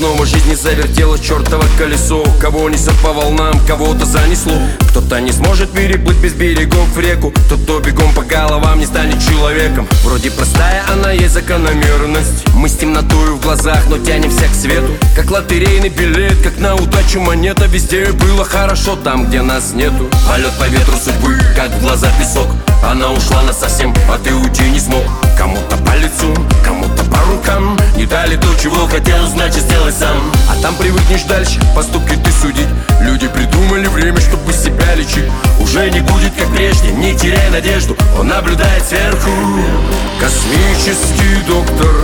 снова жизни завертело чертово колесо. Кого несет по волнам, кого-то занесло. Кто-то не сможет переплыть без берегов в реку. Кто-то бегом по головам не станет человеком. Вроде простая она есть закономерность. Мы с темнотою в глазах, но тянемся к свету. Как лотерейный билет, как на удачу монета. Везде было хорошо, там, где нас нету. Полет по ветру судьбы, как в глаза песок. Она ушла насовсем, а ты уйти не смог. Кому-то по лицу, кому-то по рукам. Не дали то, чего хотел, значит сделай сам. А там привыкнешь дальше, поступки ты судить. Люди придумали время, чтобы себя лечить. Уже не будет как прежде, не теряй надежду. Он наблюдает сверху. Космический доктор,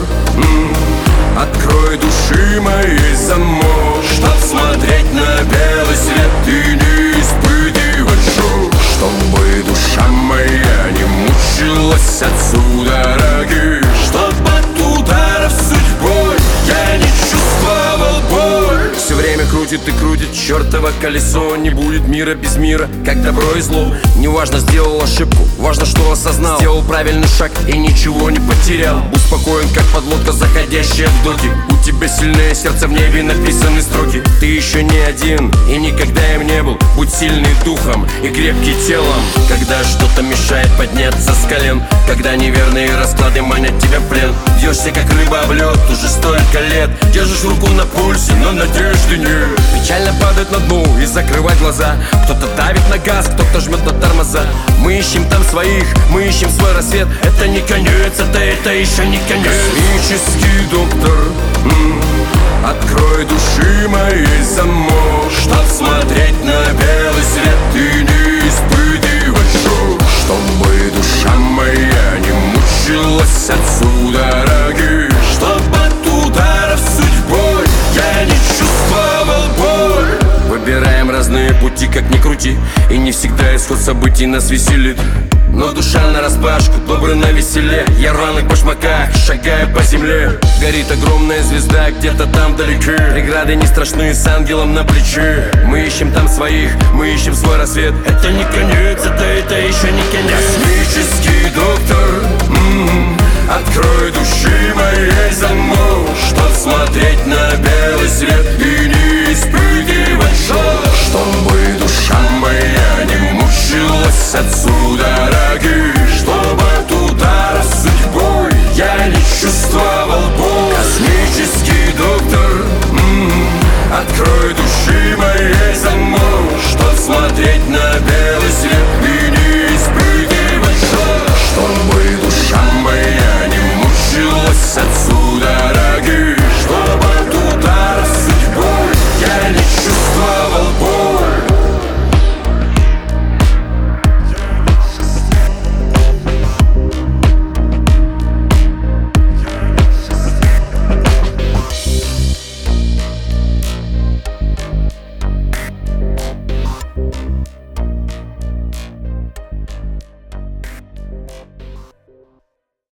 открой души моей замок, чтоб смотреть на белый свет и не испытывать шок. Чтобы душа моя не мучилась от судороги. Чтоб от ударов судьбой я не чувствовал боль. Все время крутит и крутит чертово колесо. Не будет мира без мира, как добро и зло. Неважно, сделал ошибку, важно, что осознал. Сделал правильный шаг и ничего не потерял. Будь спокоен, как подлодка, заходящая в доки. У тебя сильное сердце, в небе написаны строки. Ты еще не один и никогда им не был. Будь сильный духом и крепкий телом. Когда что-то мешает подняться с колен, когда неверные расклады манят тебя в плен. Бьешься как рыба в лед уже столько лет. Держишь руку на пульсе, но надежды нет. Печально падает на дно и закрывать глаза. Кто-то давит на газ, кто-то жмет на тормоза. Мы ищем там своих, мы ищем свой рассвет. Это не конец, это еще не конец. Космический доктор, открой души моей замок, чтоб смотреть на белый свет и не испытывать шок. Чтобы душа моя не мучилась от судороги. Чтоб от ударов судьбой я не чувствовал боль. Выбираем разные пути, как ни крути, и не всегда исход событий нас веселит. Но душа нараспашку, добрый навеселе. Я в рваных башмаках, шагаю по земле. Горит огромная звезда где-то там далеко. Преграды не страшны с ангелом на плече. Мы ищем там своих, мы ищем свой рассвет. Это не конец, это еще не конец. Космический доктор, открой души моей замок, чтоб смотреть на белый свет и не испытывать шок. Чтобы душа моя не мучилась от судороги. Чтобы от удара судьбой я не чувствовал боль. Космический доктор, открой души моей замок, чтоб смотреть на белый